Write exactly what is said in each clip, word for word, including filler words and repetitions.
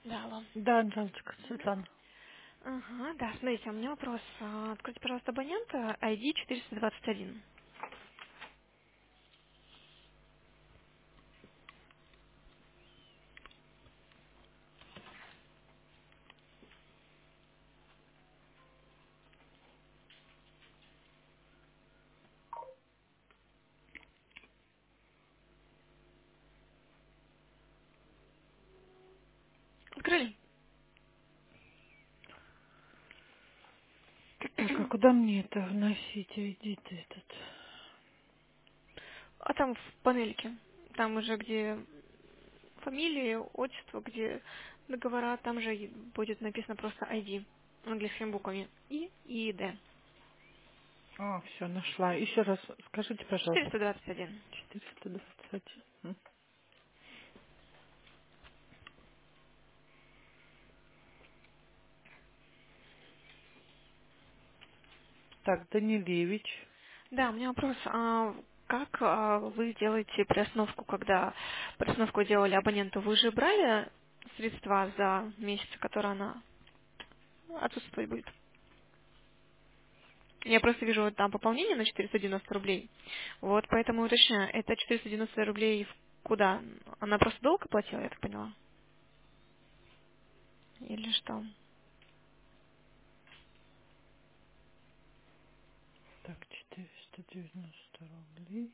Да, алло. Да, Анжелочка, Светлана. Ага, да, смотрите, у меня вопрос. А, Откройте, пожалуйста, абонента ай ди четыреста двадцать один. Открыли? Так, а куда мне это вносить? Иди-то этот. А там в панельке. Там уже где фамилия, отчество, где договора, там же и будет написано просто ай ди английскими буквами. И и Д. А, все, нашла. Еще раз скажите, пожалуйста. четыреста двадцать один. четыреста двадцать один. М. Так, Данилевич. Да, у меня вопрос. А как а, вы делаете приостановку, когда приостановку делали абоненту? Вы же брали средства за месяц, которые она отсутствовать будет? Я просто вижу вот там пополнение на четыреста девяносто рублей. Вот поэтому уточняю, это четыреста девяносто рублей в куда? Она просто долго платила, я так поняла? Или что? Так, четыреста девяносто рублей.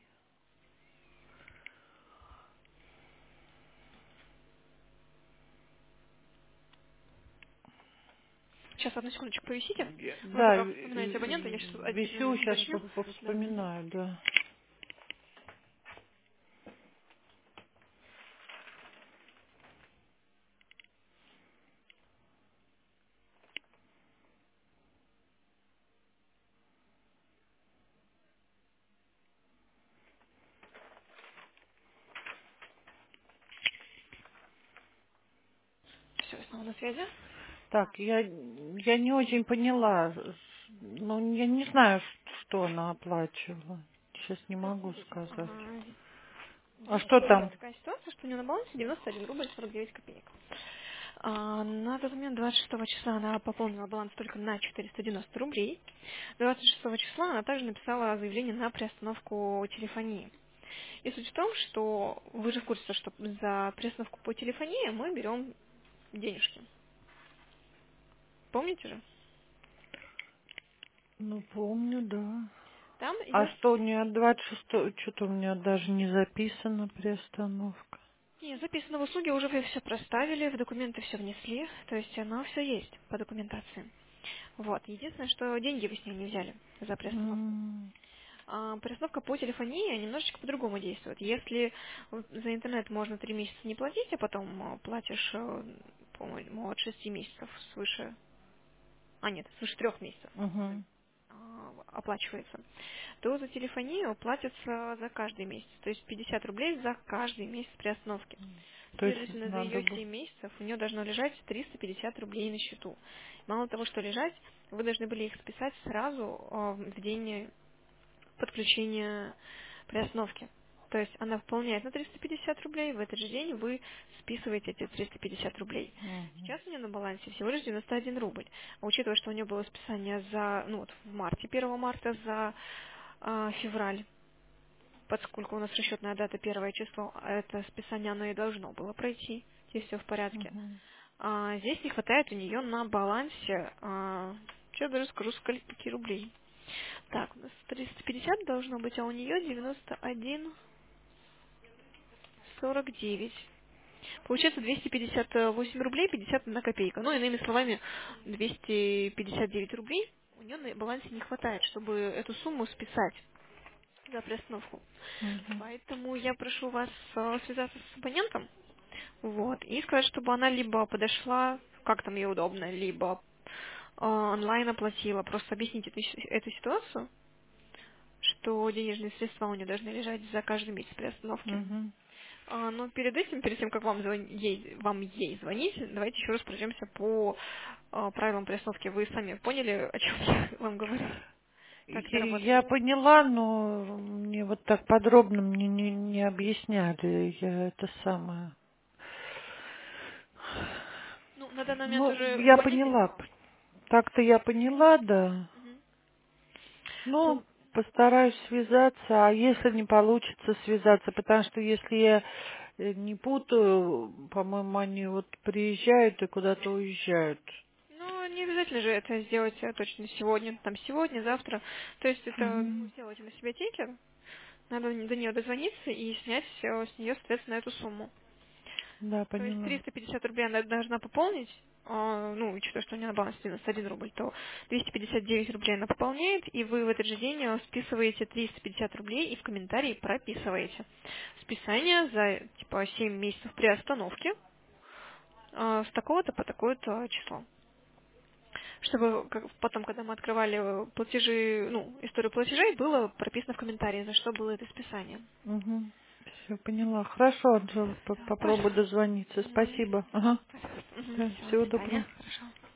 Сейчас, одну секундочку, повисите. Я- Вы Да, пока э, вспоминаете абонента, я сейчас э, отдельно висю, сейчас уточню. Да. вспоминаю, да. Все, снова на связи. Так, я, я не очень поняла. Ну, я не знаю, что она оплачивала. Сейчас не могу сказать. А, А Здесь что есть там? такая ситуация, что у нее на балансе девяносто один рубль сорок девять копеек. А, На тот момент двадцать шестого числа она пополнила баланс только на четыреста девяносто рублей. двадцать шестого числа она также написала заявление на приостановку телефонии. И суть в том, что вы же в курсе, что за приостановку по телефонии мы берем денежки. Помните же? Ну, помню, да. Там А идет... что у нее двадцать шестого? Что-то у меня даже не записано приостановка. Нет, записано в услуге, уже вы все проставили, в документы все внесли, то есть оно все есть по документации. Вот. Единственное, что деньги вы с нее не взяли за приостановку. М, А, приостановка по телефонии немножечко по-другому действует. Если вот за интернет можно три месяца не платить, а потом а, платишь, э, по-моему, от шести месяцев свыше, а нет, свыше трех месяцев мгм. а, оплачивается, то за телефонию платится за каждый месяц. То есть пятьдесят рублей за каждый месяц приостановки. То есть Следовательно, за надо ее было... семь месяцев у нее должно лежать триста пятьдесят рублей на счету. Мало того, что лежать, вы должны были их списать сразу а, в день подключения приостановки. То есть она выполняет на триста пятьдесят рублей, в этот же день вы списываете эти триста пятьдесят рублей. Мгм. Сейчас у нее на балансе всего лишь девяносто один рубль. А учитывая, что у нее было списание за, ну вот в марте, первого марта за а, февраль, поскольку у нас расчетная дата первое число, а это списание оно и должно было пройти, здесь все в порядке. Мгм. А, здесь не хватает у нее на балансе, а, сейчас даже скажу, скольки рублей. Так, у нас триста пятьдесят должно быть, а у нее девяносто один сорок девять. Получается двести пятьдесят восемь рублей пятьдесят одна копейка. Ну, иными словами, двести пятьдесят девять рублей у нее на балансе не хватает, чтобы эту сумму списать за приостановку. Мгм. Поэтому я прошу вас э, связаться с абонентом, вот, и сказать, чтобы она либо подошла, как там ей удобно, либо э, онлайн оплатила. Просто объясните эту, си- эту ситуацию, что денежные средства у нее должны лежать за каждый месяц при остановке. Мгм. А, но перед этим, перед тем, как вам, звон- ей, вам ей звонить, давайте еще раз пройдемся по а, правилам приостановки. Вы сами поняли, о чем я вам говорю? Как это И работает? Я поняла, но мне вот так подробно мне не, не объясняли. Я это самое... На данный момент Ну, уже я понятен поняла. вам? Так-то я поняла, да. Мгм. Ну, Ну, постараюсь связаться, а если не получится связаться, потому что если я э, не путаю, по-моему, они вот приезжают и куда-то уезжают. ну, не обязательно же это сделать э, точно сегодня, там сегодня, завтра. То есть это, ну, Мгм. сделайте на себе тикер, надо до нее дозвониться и снять э, с нее, соответственно, эту сумму. Да, То есть поняла. триста пятьдесят рублей она должна пополнить, а, ну, учитывая, что у нее на балансе девяносто один рубль, то двести пятьдесят девять рублей она пополняет, и вы в этот же день э, списываете триста пятьдесят рублей и в комментарии прописываете. Списание за, типа, семь месяцев при остановке а, с такого-то по такое-то число. Чтобы как- потом, когда мы открывали э, платежи, ну, историю платежей, было прописано в комментарии, за что было это списание. Угу. Все, поняла. Хорошо, Анжела, по- Да, попробую пожалуйста. дозвониться. Мгм. Спасибо. Да, Ага. пожалуйста. Мгм. Да, Всё, до всего свидания. доброго. Хорошо.